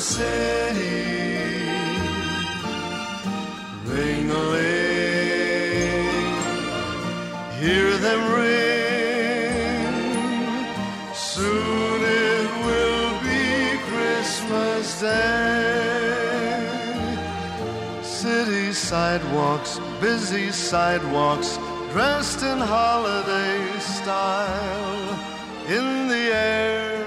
city. Ring-a-ling, hear them ring. Soon it will be Christmas Day. City sidewalks, busy sidewalks, dressed in holiday style. In the air